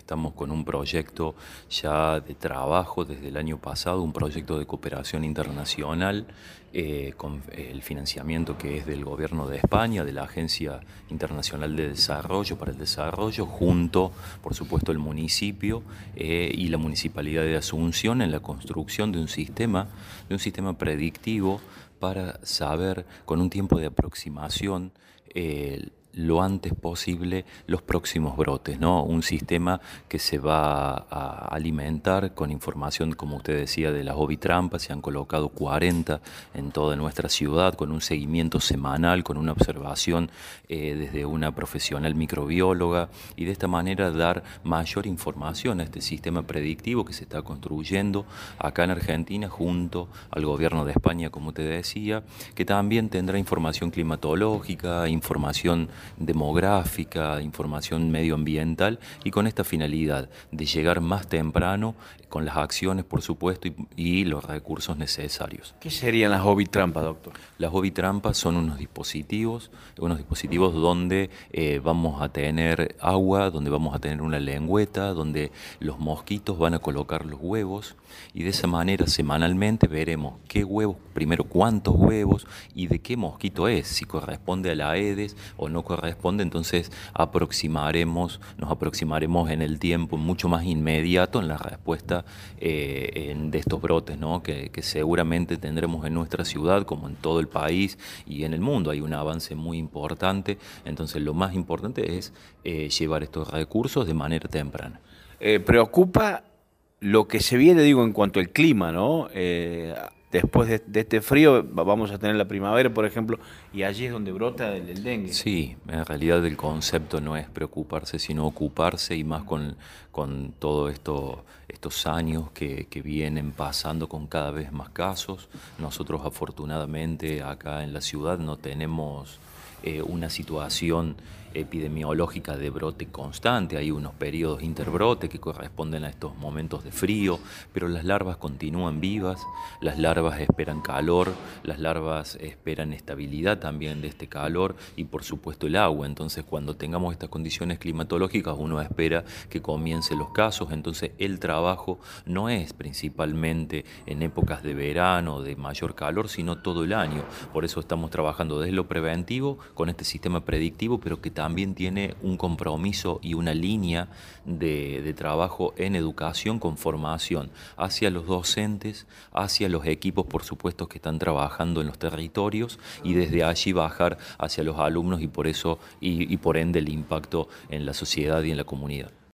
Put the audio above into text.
estamos con un proyecto ya de trabajo desde el año pasado, un proyecto de cooperación internacional con el financiamiento que es del Gobierno de España, de la Agencia Internacional de Desarrollo para el Desarrollo, junto, por supuesto, el municipio y la Municipalidad de Asunción en la construcción de un sistema predictivo para saber con un tiempo de aproximación lo antes posible los próximos brotes, ¿no? Un sistema que se va a alimentar con información, como usted decía, de las ovitrampas. Se han colocado 40 en toda nuestra ciudad, con un seguimiento semanal, con una observación desde una profesional microbióloga, y de esta manera dar mayor información a este sistema predictivo que se está construyendo acá en Argentina junto al gobierno de España, como te decía, que también tendrá información climatológica, información demográfica, información medioambiental, y con esta finalidad de llegar más temprano con las acciones, por supuesto, y los recursos necesarios. ¿Qué serían las ovitrampas, doctor? Las ovitrampas son unos dispositivos donde vamos a tener agua, donde vamos a tener una lengüeta, donde los mosquitos van a colocar los huevos, y de esa manera semanalmente veremos qué huevos, primero cuántos huevos y de qué mosquito es, si corresponde a la Aedes o no corresponde. Entonces nos aproximaremos en el tiempo mucho más inmediato en la respuesta de estos brotes, ¿no? que seguramente tendremos en nuestra ciudad como en todo el país y en el mundo. Hay un avance muy importante, entonces lo más importante es llevar estos recursos de manera temprana. Preocupa lo que se viene, digo, en cuanto al clima, ¿no? Después de este frío vamos a tener la primavera, por ejemplo, y allí es donde brota el dengue. Sí, en realidad el concepto no es preocuparse, sino ocuparse, y más con todo estos años que vienen pasando con cada vez más casos. Nosotros afortunadamente acá en la ciudad no tenemos una situación epidemiológica de brote constante. Hay unos periodos interbrote que corresponden a estos momentos de frío, pero las larvas continúan vivas, las larvas esperan calor, las larvas esperan estabilidad también de este calor y por supuesto el agua. Entonces cuando tengamos estas condiciones climatológicas uno espera que comiencen los casos. Entonces el trabajo no es principalmente en épocas de verano, de mayor calor, sino todo el año. Por eso estamos trabajando desde lo preventivo con este sistema predictivo, pero que también tiene un compromiso y una línea de trabajo en educación con formación hacia los docentes, hacia los equipos, por supuesto, que están trabajando en los territorios, y desde allí bajar hacia los alumnos, y por eso y por ende el impacto en la sociedad y en la comunidad.